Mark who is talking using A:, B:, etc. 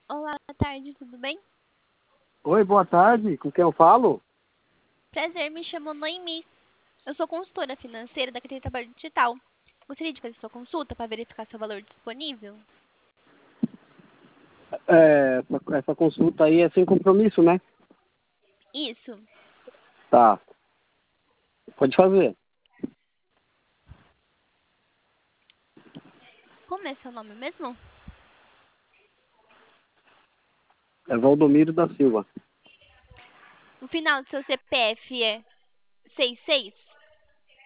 A: Olá, boa tarde, tudo bem?
B: Oi, boa tarde. Com quem eu falo?
A: Prazer, me chamo Noemi. Eu sou consultora financeira da Carteira de Trabalho Digital. Gostaria de fazer sua consulta para verificar seu valor disponível?
B: Essa consulta aí é sem compromisso, né?
A: Isso.
B: Tá. Pode fazer.
A: Como é seu nome mesmo?
B: É Valdomiro da Silva.
A: O final do seu CPF é 66?